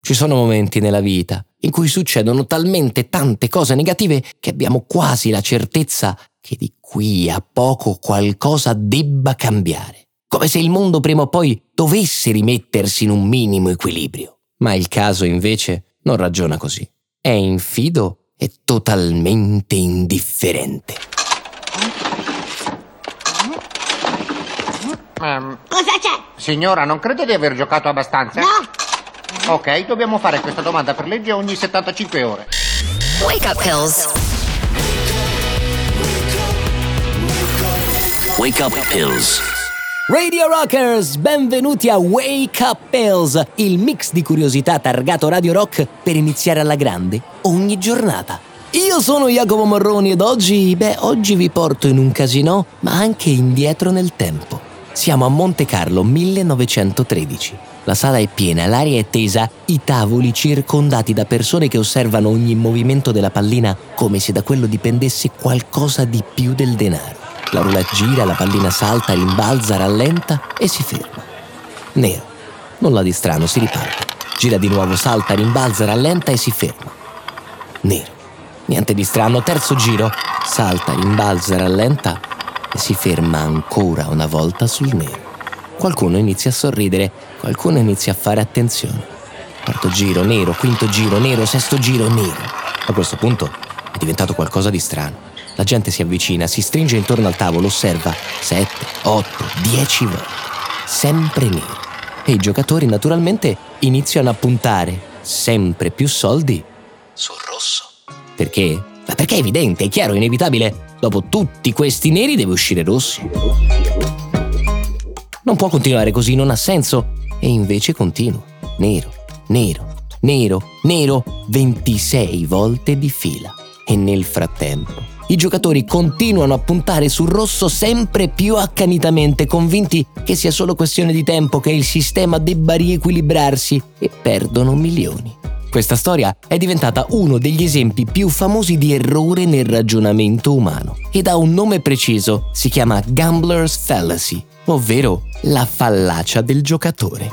Ci sono momenti nella vita in cui succedono talmente tante cose negative che abbiamo quasi la certezza che di qui a poco qualcosa debba cambiare. Come se il mondo prima o poi dovesse rimettersi in un minimo equilibrio. Ma il caso invece non ragiona così. È infido e totalmente indifferente. Cosa c'è? Signora, non crede di aver giocato abbastanza? No. Ok, dobbiamo fare questa domanda per legge ogni 75 ore. Wake up pills. Wake up pills. Radio Rockers, benvenuti a Wake Up Pills, il mix di curiosità targato Radio Rock per iniziare alla grande ogni giornata. Io sono Jacopo Morroni ed oggi vi porto in un casinò, ma anche indietro nel tempo. Siamo a Monte Carlo, 1913. La sala è piena, l'aria è tesa, i tavoli circondati da persone che osservano ogni movimento della pallina come se da quello dipendesse qualcosa di più del denaro. La roulette gira, la pallina salta, rimbalza, rallenta e si ferma. Nero. Nulla di strano, si riparte. Gira di nuovo, salta, rimbalza, rallenta e si ferma. Nero. Niente di strano, terzo giro. Salta, rimbalza, rallenta e si ferma ancora una volta sul nero. Qualcuno inizia a sorridere, qualcuno inizia a fare attenzione. Quarto giro, nero, quinto giro, nero, sesto giro, nero. A questo punto è diventato qualcosa di strano. La gente si avvicina, si stringe intorno al tavolo, osserva 7, 8, 10 volte. Sempre nero. E i giocatori naturalmente iniziano a puntare sempre più soldi sul rosso. Perché? Ma perché è evidente, è chiaro, è inevitabile. Dopo tutti questi neri deve uscire rosso. Non può continuare così, non ha senso. E invece continua. Nero, nero, nero, nero, 26 volte di fila. E nel frattempo i giocatori continuano a puntare sul rosso sempre più accanitamente, convinti che sia solo questione di tempo, che il sistema debba riequilibrarsi, e perdono milioni. Questa storia è diventata uno degli esempi più famosi di errore nel ragionamento umano ed ha un nome preciso, si chiama Gambler's Fallacy, ovvero la fallacia del giocatore.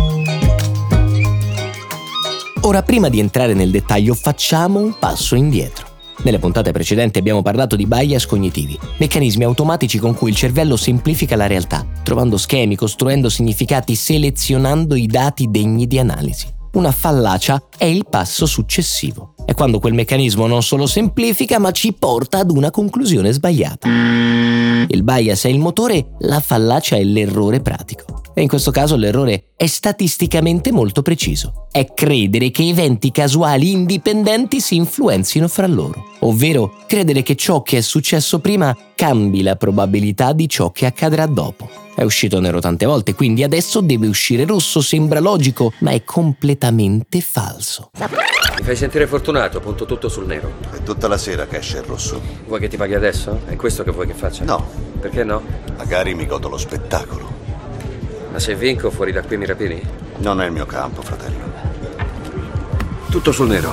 Ora, prima di entrare nel dettaglio, facciamo un passo indietro. Nelle puntate precedenti abbiamo parlato di bias cognitivi, meccanismi automatici con cui il cervello semplifica la realtà, trovando schemi, costruendo significati, selezionando i dati degni di analisi. Una fallacia è il passo successivo. È quando quel meccanismo non solo semplifica, ma ci porta ad una conclusione sbagliata. Il bias è il motore, la fallacia è l'errore pratico. E in questo caso l'errore è statisticamente molto preciso. È credere che eventi casuali indipendenti si influenzino fra loro. Ovvero credere che ciò che è successo prima cambi la probabilità di ciò che accadrà dopo. È uscito nero tante volte, quindi adesso deve uscire rosso, sembra logico, ma è completamente falso. Mi fai sentire fortunato, punto tutto sul nero. È tutta la sera che esce il rosso. Vuoi che ti paghi adesso? È questo che vuoi che faccia? No. Perché no? Magari mi godo lo spettacolo. Ma se vinco fuori da qui mi rapini? Non è il mio campo, fratello. Tutto sul nero.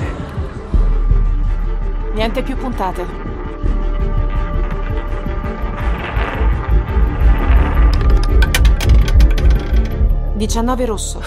Niente più puntate. 19 rosso.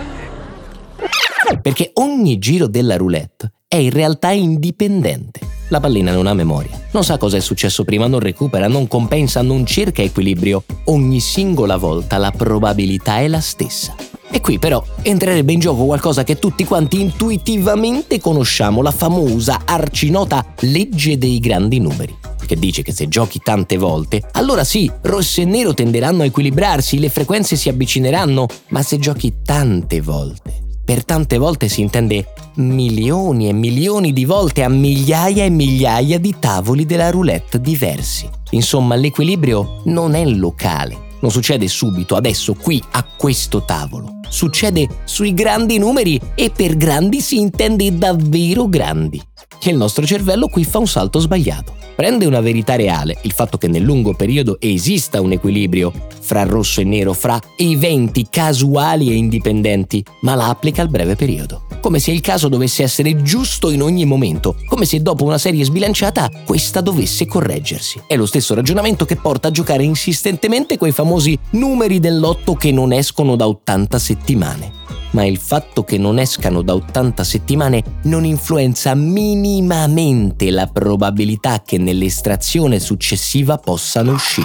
Perché ogni giro della roulette è in realtà indipendente. La pallina non ha memoria, non sa cosa è successo prima, non recupera, non compensa, non cerca equilibrio. Ogni singola volta la probabilità è la stessa. E qui però entrerebbe in gioco qualcosa che tutti quanti intuitivamente conosciamo, la famosa, arcinota legge dei grandi numeri, che dice che se giochi tante volte, allora sì, rosso e nero tenderanno a equilibrarsi, le frequenze si avvicineranno, ma se giochi tante volte, per tante volte si intende milioni e milioni di volte a migliaia e migliaia di tavoli della roulette diversi. Insomma, l'equilibrio non è locale. Non succede subito, adesso, qui, a questo tavolo. Succede sui grandi numeri e per grandi si intende davvero grandi. E il nostro cervello qui fa un salto sbagliato. Prende una verità reale, il fatto che nel lungo periodo esista un equilibrio fra rosso e nero, fra eventi casuali e indipendenti, ma la applica al breve periodo. Come se il caso dovesse essere giusto in ogni momento, come se dopo una serie sbilanciata questa dovesse correggersi. È lo stesso ragionamento che porta a giocare insistentemente quei famosi numeri del lotto che non escono da 80 settimane. ma il fatto che non escano da 80 settimane non influenza minimamente la probabilità che nell'estrazione successiva possano uscire.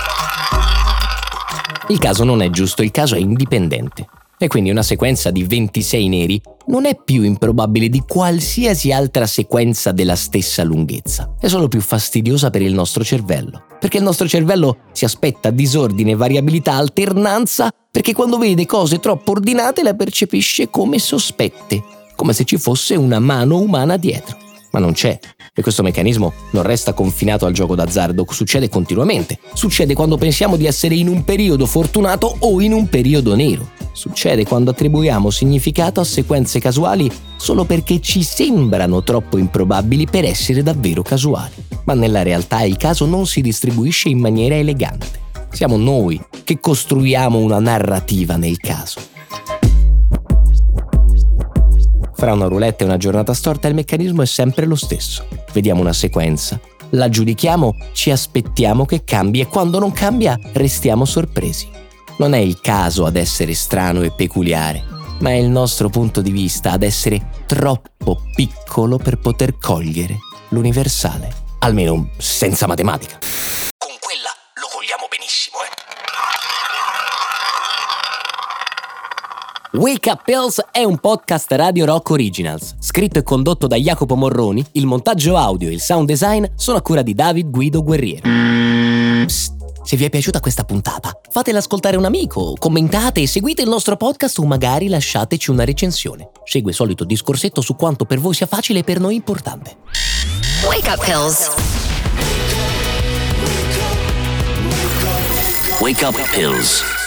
Il caso non è giusto, il caso è indipendente. E quindi una sequenza di 26 neri non è più improbabile di qualsiasi altra sequenza della stessa lunghezza. È solo più fastidiosa per il nostro cervello. Perché il nostro cervello si aspetta disordine, variabilità, alternanza, perché quando vede cose troppo ordinate le percepisce come sospette, come se ci fosse una mano umana dietro. Ma non c'è. E questo meccanismo non resta confinato al gioco d'azzardo, succede continuamente. Succede quando pensiamo di essere in un periodo fortunato o in un periodo nero. Succede quando attribuiamo significato a sequenze casuali solo perché ci sembrano troppo improbabili per essere davvero casuali. Ma nella realtà il caso non si distribuisce in maniera elegante. Siamo noi che costruiamo una narrativa nel caso. Fra una roulette e una giornata storta il meccanismo è sempre lo stesso. Vediamo una sequenza, la giudichiamo, ci aspettiamo che cambi e quando non cambia restiamo sorpresi. Non è il caso ad essere strano e peculiare, ma è il nostro punto di vista ad essere troppo piccolo per poter cogliere l'universale. Almeno senza matematica. Con quella lo cogliamo benissimo, Wake Up Pills è un podcast Radio Rock Originals, scritto e condotto da Jacopo Morroni, il montaggio audio e il sound design sono a cura di David Guido Guerriero. Psst, se vi è piaciuta questa puntata, fatela ascoltare un amico, commentate e seguite il nostro podcast o magari lasciateci una recensione. Segue il solito discorsetto su quanto per voi sia facile e per noi importante. Wake Up Pills. Wake Up Pills.